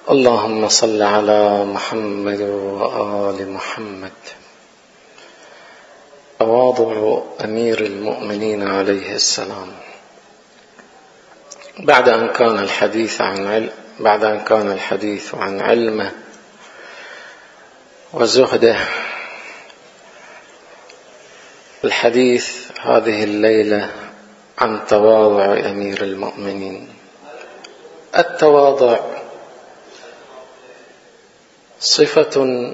اللهم صل على محمد وآل محمد. تواضع أمير المؤمنين عليه السلام بعد أن كان الحديث عن علمه وزهده، الحديث هذه الليلة عن تواضع أمير المؤمنين. التواضع صفة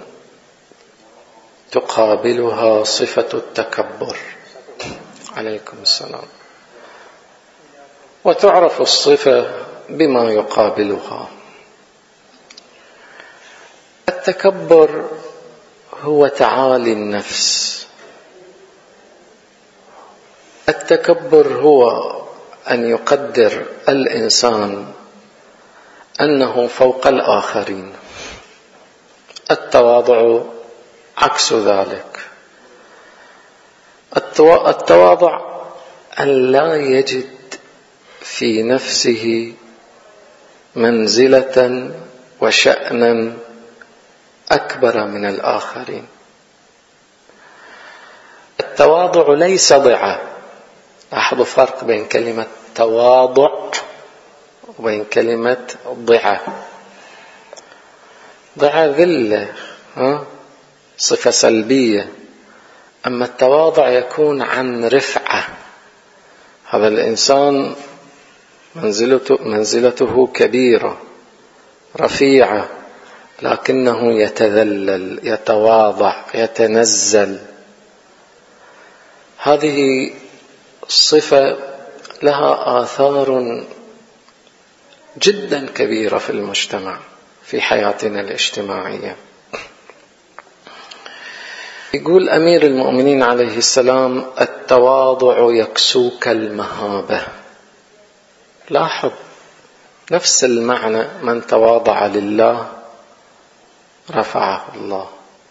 تقابلها صفة التكبر، عليكم السلام، وتعرف الصفة بما يقابلها. التكبر هو تعالي النفس، التكبر هو أن يقدر الإنسان أنه فوق الآخرين. التواضع عكس ذلك. التواضع أن لا يجد في نفسه منزلة وشأنا أكبر من الآخرين. التواضع ليس ضعة. لاحظوا فرق بين كلمة تواضع وبين كلمة ضعة. ضعة ذلة، صفة سلبية، أما التواضع يكون عن رفعة. هذا الإنسان منزلته كبيرة رفيعة، لكنه يتذلل، يتواضع، يتنزل. هذه الصفة لها آثار جدا كبيرة في المجتمع، في حياتنا الاجتماعية. يقول أمير المؤمنين عليه السلام: التواضع يكسوك المهابة. لاحظ نفس المعنى، من تواضع لله رفعه الله.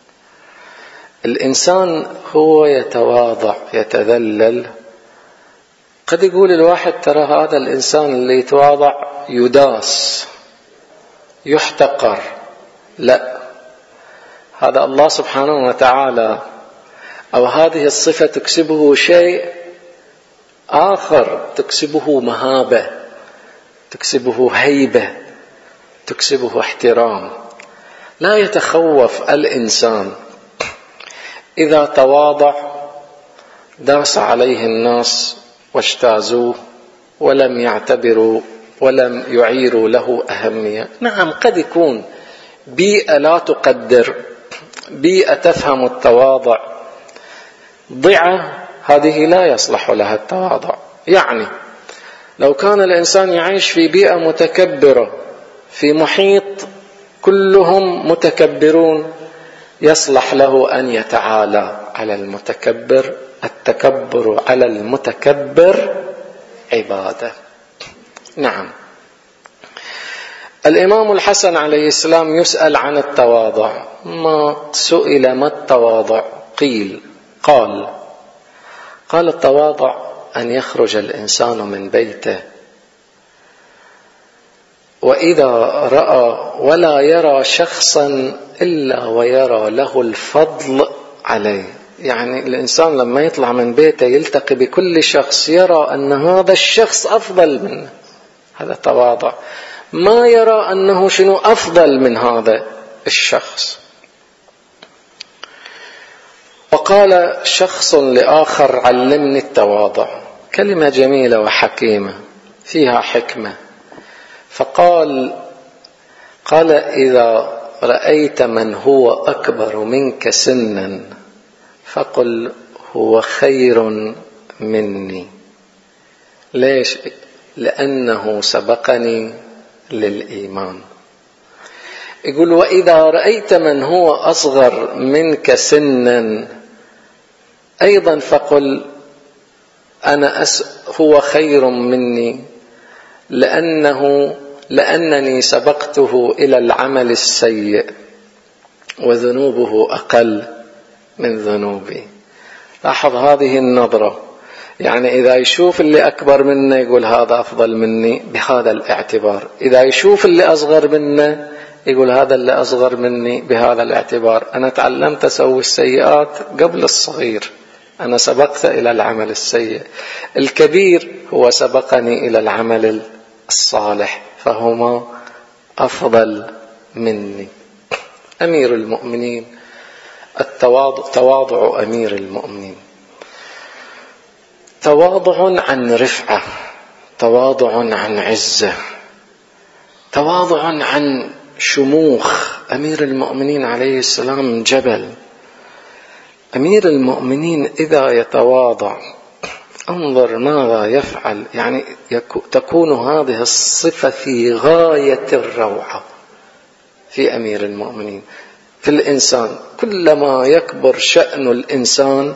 الإنسان هو يتواضع يتذلل. قد يقول الواحد: ترى هذا الإنسان اللي يتواضع يداس يحتقر. لا، هذا الله سبحانه وتعالى أو هذه الصفة تكسبه شيء آخر، تكسبه مهابة، تكسبه هيبة، تكسبه احترام. لا يتخوف الإنسان. إذا تواضع داس عليه الناس واجتازوه ولم يعتبروا ولم يعيروا له أهمية. نعم، قد يكون بيئة لا تقدر، بيئة تفهم التواضع، ضعة هذه لا يصلح لها التواضع. يعني لو كان الإنسان يعيش في بيئة متكبرة، في محيط كلهم متكبرون، يصلح له أن يتعالى على المتكبر. التكبر على المتكبر عبادة. نعم. الإمام الحسن عليه السلام يسأل عن التواضع. ما سئل ما التواضع قال التواضع أن يخرج الإنسان من بيته وإذا رأى ولا يرى شخصا إلا ويرى له الفضل عليه. يعني الإنسان لما يطلع من بيته يلتقي بكل شخص، يرى أن هذا الشخص أفضل منه. هذا تواضع. ما يرى أنه شنو أفضل من هذا الشخص. وقال شخص لآخر: علمني التواضع. كلمة جميلة وحكيمة فيها حكمة. فقال إذا رأيت من هو أكبر منك سنا فقل هو خير مني. ليش؟ لأنه سبقني للإيمان. يقول: وإذا رأيت من هو أصغر منك سنا أيضا فقل هو خير مني لأنني سبقته إلى العمل السيء وذنوبه أقل من ذنوبي. لاحظ هذه النظرة. يعني إذا يشوف اللي أكبر منه يقول هذا أفضل مني بهذا الاعتبار، إذا يشوف اللي أصغر منه يقول هذا اللي أصغر مني بهذا الاعتبار، أنا تعلمت أسوي السيئات قبل الصغير، أنا سبقت إلى العمل السيء. الكبير هو سبقني إلى العمل الصالح، فهما أفضل مني. أمير المؤمنين تواضع أمير المؤمنين تواضع عن رفعة، تواضع عن عزة، تواضع عن شموخ. أمير المؤمنين عليه السلام جبل. أمير المؤمنين إذا يتواضع انظر ماذا يفعل، يعني تكون هذه الصفة في غاية الروعة في أمير المؤمنين. في الإنسان كلما يكبر شأن الإنسان،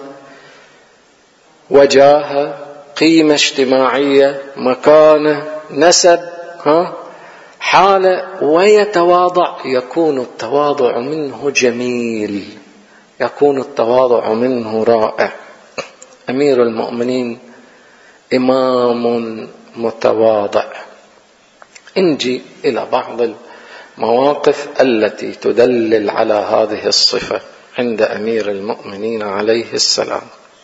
وجاهة، قيمة اجتماعية، مكانة، نسب، حالة، ويتواضع، يكون التواضع منه جميل، يكون التواضع منه رائع. أمير المؤمنين إمام متواضع. نجي إلى بعض المواقف التي تدلل على هذه الصفة عند أمير المؤمنين عليه السلام.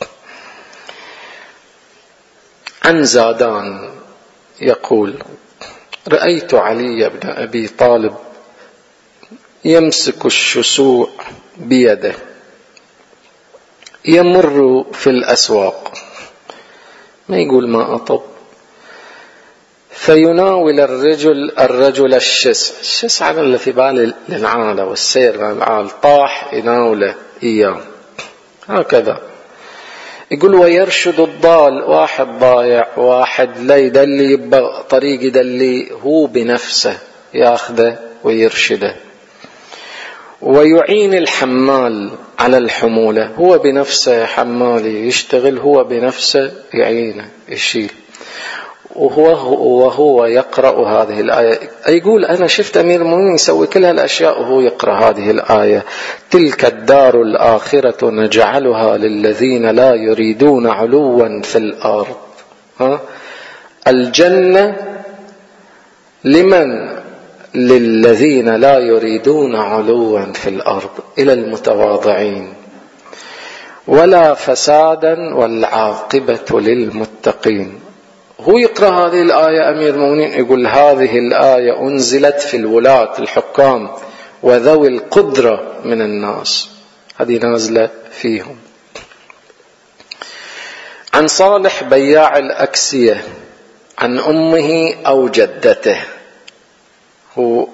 عن زادان يقول: رأيت علي بن أبي طالب يمسك الشسوع بيده يمر في الأسواق، ما يقول ما أطب، فيناول الرجل الشسع اللي في بال العالة والسير مع العال، طاح يناوله إياه هكذا. يقول: ويرشد الضال، واحد ضايع، واحد لا يدلي يبقى طريق يدلي، هو بنفسه ياخذه ويرشده. ويعين الحمال على الحمولة، هو بنفسه حمالي يشتغل، هو بنفسه يعينه يشيل. وهو يقرأ هذه الآية يقول: أنا شفت أمير المؤمنين يسوي كل هالأشياء وهو يقرأ هذه الآية: تلك الدار الآخرة نجعلها للذين لا يريدون علوا في الأرض. الجنة لمن؟ للذين لا يريدون علوا في الأرض، إلى المتواضعين. ولا فسادا والعاقبة للمتقين. هو يقرأ هذه الآية أمير المؤمنين يقول: هذه الآية أنزلت في الولاة الحكام وذوي القدرة من الناس، هذه نازلة فيهم. عن صالح بياع الأكسية عن أمه أو جدته، هو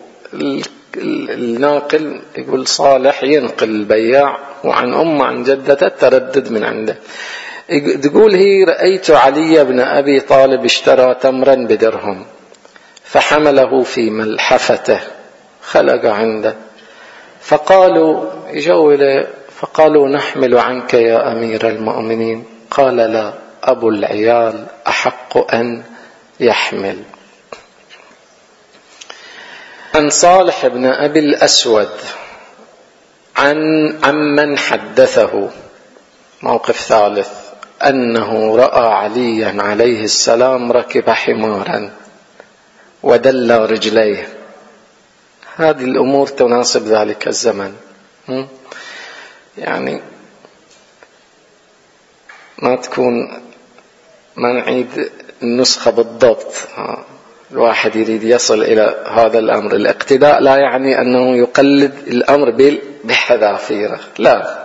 الناقل يقول صالح ينقل البياع، وعن أمه عن جدته تردد من عنده. تقول هي: رأيت علي بن أبي طالب اشترى تمرا بدرهم فحمله في ملحفته، خلق عنده، فقالوا يجول، فقالوا: نحمل عنك يا أمير المؤمنين. قال: لا، أبو العيال أحق أن يحمل. عن صالح بن أبي الأسود عمن حدثه، موقف ثالث، أنه رأى عليا عليه السلام ركب حمارا ودلى رجليه. هذه الأمور تناسب ذلك الزمن، يعني ما نعيد النسخة بالضبط. الواحد يريد يصل إلى هذا الأمر. الاقتداء لا يعني أنه يقلد الأمر بحذافيره، لا،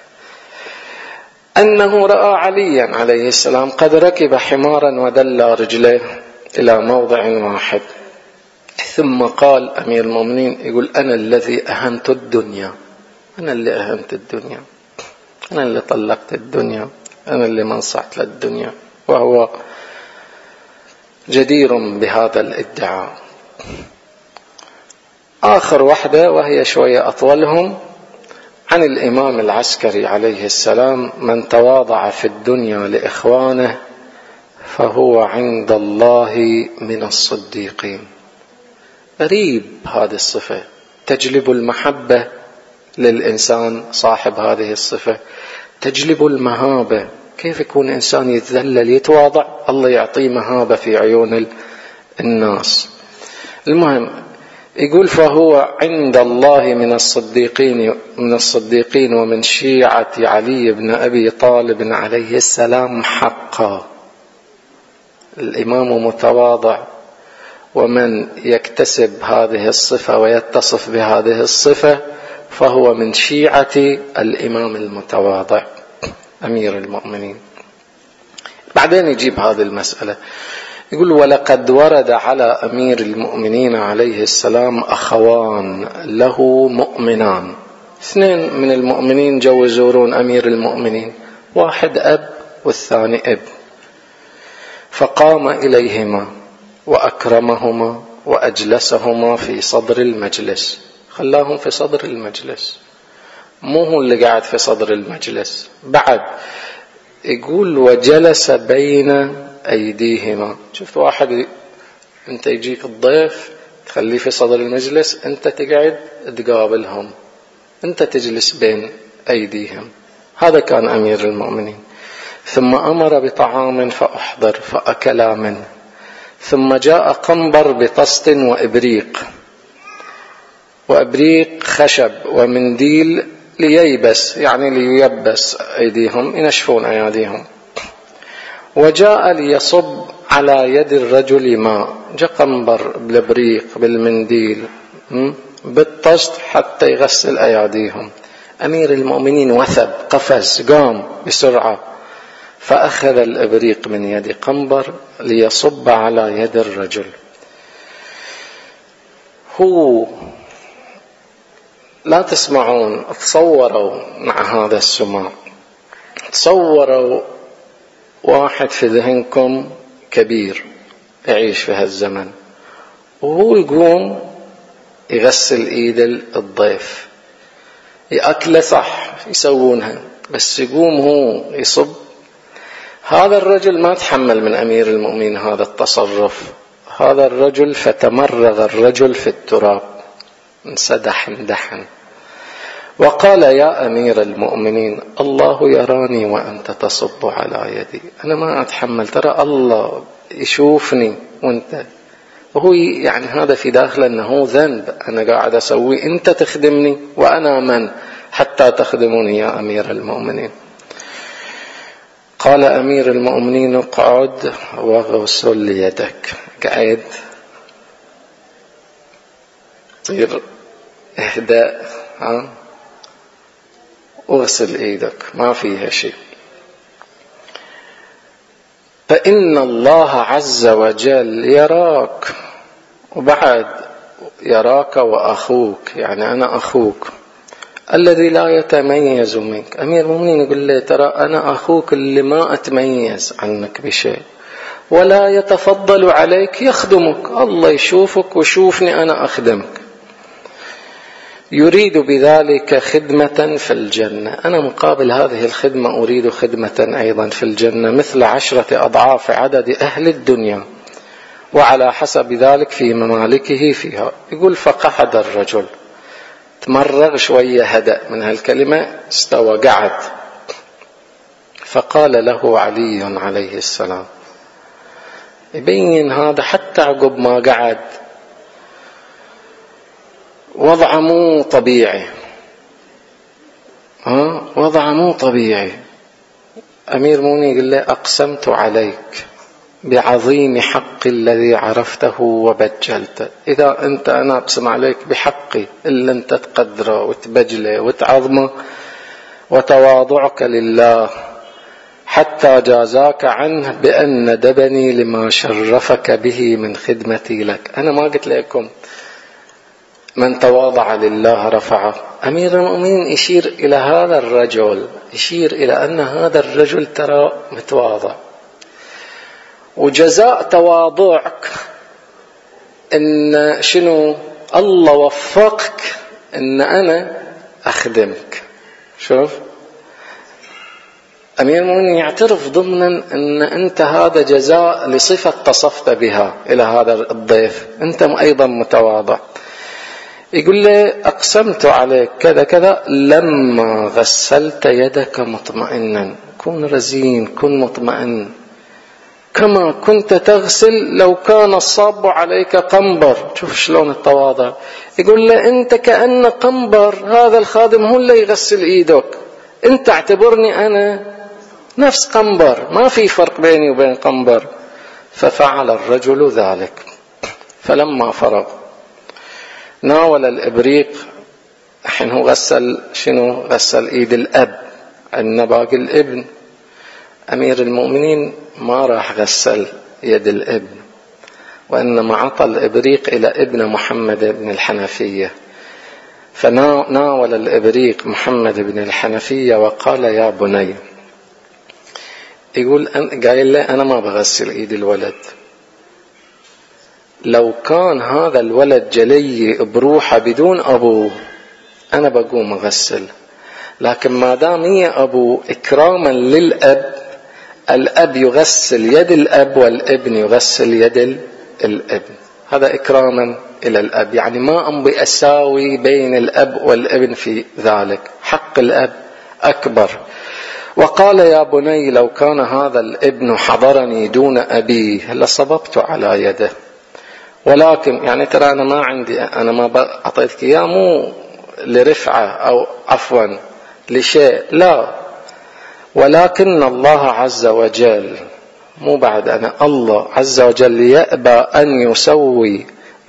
أنه رأى عليا عليه السلام قد ركب حمارا ودلى رجليه إلى موضع واحد، ثم قال أمير المؤمنين يقول: أنا الذي أهنت الدنيا، أنا اللي أهنت الدنيا، أنا اللي طلقت الدنيا، أنا اللي منصعت للدنيا، وهو جدير بهذا الادعاء. آخر واحدة وهي شوية أطولهم، عن الإمام العسكري عليه السلام: من تواضع في الدنيا لإخوانه فهو عند الله من الصديقين. غريب هذه الصفة، تجلب المحبة للإنسان صاحب هذه الصفة، تجلب المهابة. كيف يكون إنسان يتذلل يتواضع، الله يعطيه مهابة في عيون الناس. المهم يقول فهو عند الله من الصديقين ومن شيعة علي بن أبي طالب عليه السلام حقا. الإمام متواضع، ومن يكتسب هذه الصفة ويتصف بهذه الصفة فهو من شيعة الإمام المتواضع أمير المؤمنين. بعدين يجيب هذه المسألة، يقول ولقد ورد على أمير المؤمنين عليه السلام أخوان له مؤمنان، اثنين من المؤمنين جو يزورون أمير المؤمنين، واحد أب والثاني ابن، فقام إليهما وأكرمهما وأجلسهما في صدر المجلس. خلاهم في صدر المجلس، مو هو اللي قاعد في صدر المجلس بعد. يقول وجلس بين أيديهما. شفت واحد أنت يجيك الضيف تخليه في صدر المجلس، أنت تقعد تقابلهم، أنت تجلس بين أيديهم. هذا كان أمير المؤمنين. ثم أمر بطعام فأحضر فأكلا منه، ثم جاء قنبر بطست وإبريق خشب ومنديل لييبس، يعني لييبس أيديهم، ينشفون أيديهم. وجاء ليصب على يد الرجل ماء، جاء قنبر بالإبريق بالمنديل بالطست حتى يغسل أيديهم. أمير المؤمنين وثب، قفز، قام بسرعة، فأخذ الإبريق من يد قنبر ليصب على يد الرجل. هو لا تسمعون، تصوروا مع هذا السماع، تصوروا واحد في ذهنكم كبير يعيش في هالزمن، وهو يقوم يغسل ايد الضيف، يأكله صح يسوونها، بس يقوم هو يصب. هذا الرجل ما تحمل من أمير المؤمنين هذا التصرف. هذا الرجل فتمرغ الرجل في التراب، انسدح اندحن، وقال يا أمير المؤمنين الله يراني وأنت تصب على يدي، أنا ما أتحمل، ترى الله يشوفني وأنت. وهو يعني هذا في داخله أنه ذنب أنا قاعد أسوي، أنت تخدمني وأنا من حتى تخدموني يا أمير المؤمنين. قال أمير المؤمنين اقعد واغسل يدك. قعد، صير اهداء، واغسل ايدك، ما فيها شيء. فإن الله عز وجل يراك، وبعد يراك وأخوك، يعني أنا أخوك الذي لا يتميز منك. أمير المؤمنين يقول له ترى أنا أخوك اللي ما أتميز عنك بشيء، ولا يتفضل عليك، يخدمك، الله يشوفك ويشوفني أنا أخدمك. يريد بذلك خدمة في الجنة، أنا مقابل هذه الخدمة أريد خدمة أيضا في الجنة مثل 10 أضعاف عدد أهل الدنيا، وعلى حسب ذلك في ممالكه فيها. يقول فقعد الرجل، تمرغ شوية، هدأ من هالكلمة، استوى، قعد. فقال له علي عليه السلام، يبين هذا حتى عقب ما قعد وضع مو طبيعي، وضع مو طبيعي. أمير المؤمنين يقول له أقسمت عليك بعظيم حق الذي عرفته وبجلته، إذا أنا أقسم عليك بحقي اللي أنت تقدره وتبجله وتعظمه، وتواضعك لله حتى جازاك عنه بأن ندبني لما شرفك به من خدمتي لك. أنا ما قلت لكم من تواضع لله رفعه. أمير المؤمنين يشير إلى هذا الرجل، يشير إلى أن هذا الرجل ترى متواضع، وجزاء تواضعك إن شنو؟ الله وفقك إن أنا أخدمك. شوف، أمير المؤمنين يعترف ضمنا أن أنت هذا جزاء لصفة تصفت بها إلى هذا الضيف، أنت أيضا متواضع. يقول لي أقسمت عليك كذا كذا لما غسلت يدك مطمئنا. كن رزين، كن مطمئن، كما كنت تغسل لو كان الصاب عليك قنبر. شوف شلون التواضع. يقول له أنت كأن قنبر، هذا الخادم هو اللي يغسل إيدك، أنت اعتبرني أنا نفس قنبر، ما في فرق بيني وبين قنبر. ففعل الرجل ذلك. فلما فرغ ناول الإبريق. الحين هو غسل شنو؟ غسل إيد الأب، عندنا باقي الابن. أمير المؤمنين ما راح غسل يد الابن، وإنما عطى الإبريق إلى ابن محمد بن الحنفية. فناول الإبريق محمد بن الحنفية وقال يا بني. يقول قال له أنا ما بغسل إيد الولد، لو كان هذا الولد جلي بروحه بدون أبوه أنا بقوم أغسل، لكن ما دام هي أبوه إكراما للأب، الأب يغسل يد الأب والابن يغسل يد الابن. هذا إكراما إلى الأب، يعني ما أمضي أساوي بين الأب والابن في ذلك، حق الأب أكبر. وقال يا بني لو كان هذا الابن حضرني دون أبيه لصببت على يده، ولكن يعني ترى أنا ما عندي، أنا ما أعطيتك إياه مو لرفعة أو عفوا لشيء، لا، ولكن الله عز وجل، مو بعد أنا، الله عز وجل يأبى أن يسوي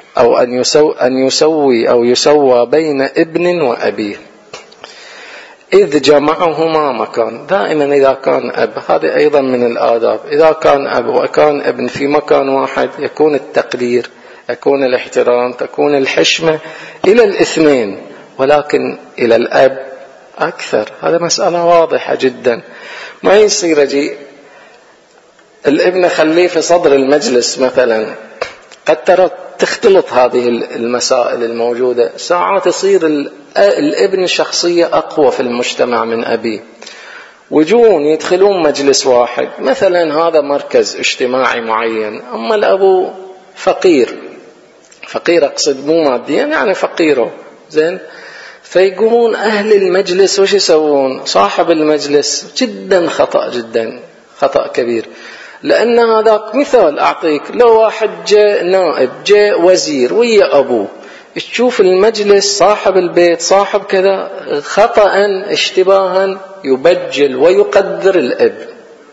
أو يسوى بين ابن وأبيه إذ جمعهما مكان. دائما إذا كان أب، هذه أيضا من الآداب، إذا كان أب وكان ابن في مكان واحد يكون التقدير، يكون الاحترام، تكون الحشمة إلى الاثنين، ولكن إلى الأب أكثر. هذا مسألة واضحة جدا. ما يصير أجي الابن خليه في صدر المجلس مثلا، قد ترى تختلط هذه المسائل الموجودة. ساعات يصير الابن شخصية أقوى في المجتمع من أبيه، وجون يدخلون مجلس واحد مثلا، هذا مركز اجتماعي معين، أما الأبو فقير أقصد مو ماديا، يعني فقيره زين. فيقومون أهل المجلس وش يسوون؟ صاحب المجلس جدا خطأ كبير. لأن هذاك مثال أعطيك، لو واحد جاء نائب، جاء وزير ويا أبوه، تشوف المجلس صاحب البيت صاحب كذا خطأ اشتباها يبجل ويقدر الابن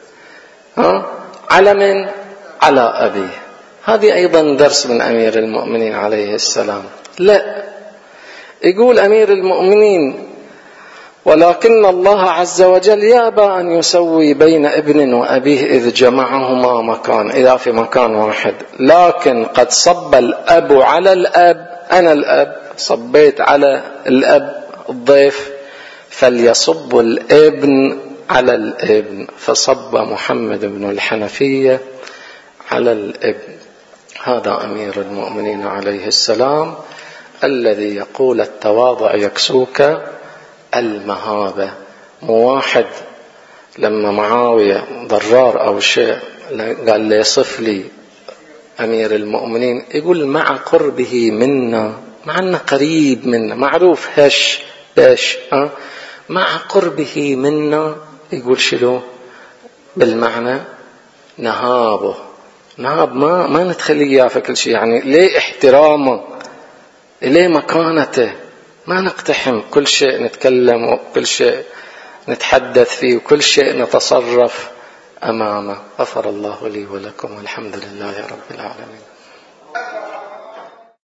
على من؟ على أبيه. هذه أيضا درس من أمير المؤمنين عليه السلام. لا، يقول أمير المؤمنين ولكن الله عز وجل يأبى أن يسوي بين ابن وأبيه إذ جمعهما مكان، إذا في مكان واحد، لكن قد صب الأب على الأب، أنا الأب صبيت على الأب الضيف، فليصب الابن على الابن، فصب محمد بن الحنفية على الابن. هذا أمير المؤمنين عليه السلام الذي يقول التواضع يكسوك المهابة. مواحد لما معاوية ضرار أو شيء قال لي يصف لي أمير المؤمنين، يقول مع قربه منا، مع أنه قريب منا، معروف هش باش مع قربه منا، يقول شلو بالمعنى نهابه، نهاب ما نتخليه في كل شيء، يعني ليه احترامه، ليه مكانته، ما نقتحم كل شيء نتكلم وكل شيء نتحدث فيه وكل شيء نتصرف أمامه. غفر الله لي ولكم والحمد لله رب العالمين.